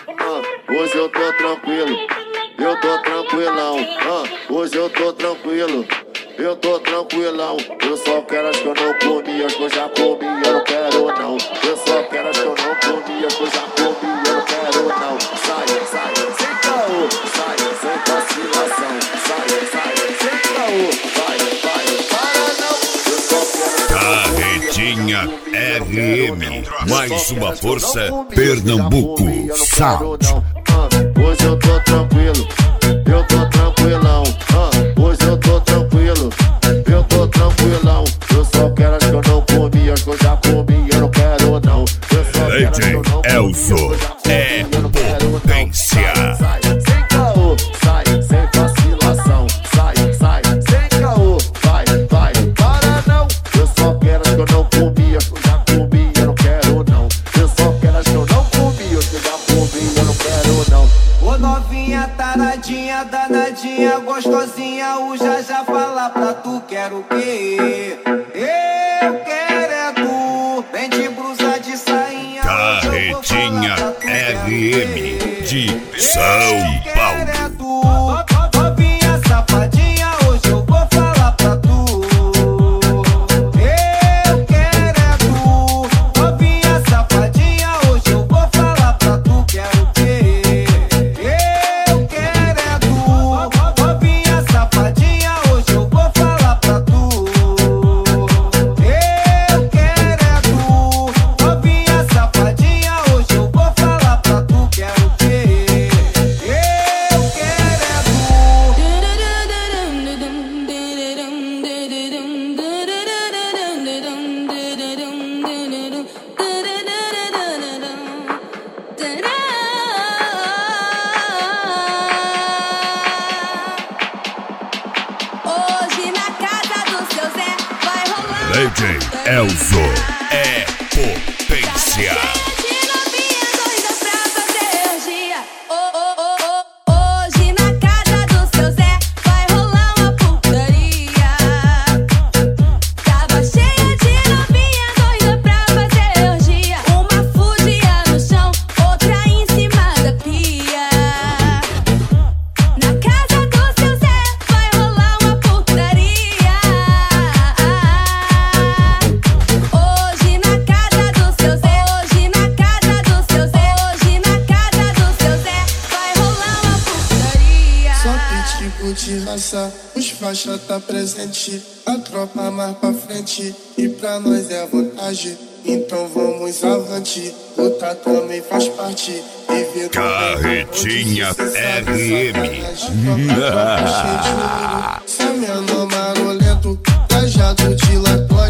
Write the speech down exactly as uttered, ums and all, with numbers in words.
ah, hoje eu tô tranquilo, eu tô tranquilão, ah, hoje eu tô tranquilo, eu tô tranquilão. Eu só quero as que eu não comi, as que eu já comi, eu não quero não. Eu só quero as que eu não comi, as que eu já comi, eu não quero não. Sai, sai, sem caô, sai, sem vacilação, sai, sai, sem caô, vai, vai, para não. Eu só quero Carretinha R M, mais uma força, Pernambuco Sound. Hoje eu tô tranquilo, eu tô tranquilão, ah, hoje eu tô tranquilo, eu tô tranquilão. Eu só quero as que eu não comi, as que eu já comi, eu não quero não. Eu só quero as que eu não comi, Elzo é potência. Sai, sem caô, sai, sem vacilação, sai, sai, sem caô, vai, vai, para não. Eu só quero as que eu não comi, as que eu já comi, eu não quero não. Eu só quero as que eu não comi, as que eu já comi, eu não quero não. Ô novinha, taradinha, danadinha, gostosinha, o já já fala pra tu, quero o quê? Eu quero é tu, vem de blusa de sainha. Carretinha R M de São Paulo. Novinha safadinha, hoje eu vou falar pra tu. Eu quero é tu, novinha safadinha, hoje eu vou falar pra tu, quero o quê? Eu quero é tu, novinha safadinha, hoje eu vou falar pra tu. Eu quero é tu, novinha safadinha, hoje eu vou falar pra tu, quero o quê? Eu quero é Hoje na casa do seu Zé vai rolar D J Elzo é potência. de novinha doida pra fazer orgia. Oh, oh, oh, oh. Hoje na casa do seu Zé vai rolar uma putaria. Tava cheia de novinha doida pra fazer orgia. Uma fugia no chão, outra em cima da pia. Na casa do seu Zé vai rolar uma putaria. Hoje na casa do seu Zé, hoje na casa do seu Zé, hoje na casa do seu Zé vai rolar uma putaria. Só pitbull de raça, os faixa tá presente, a tropa mais pra frente, e pra nós é vantagem. Então vamos avante, lutar também faz parte. Viver Carretinha R M. Só menor marolento, trajado de lacóide.